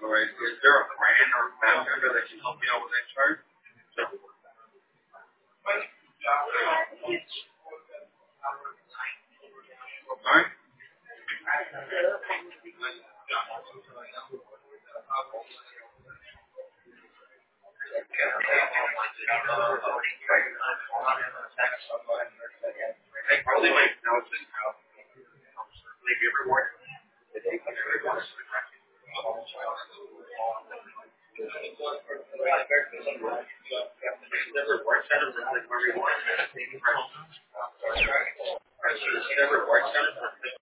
right. Is there a brand or family member that can help you out with that chart? Sorry? They probably might know it. Maybe everyone. Never works out of like where we want. Never works out.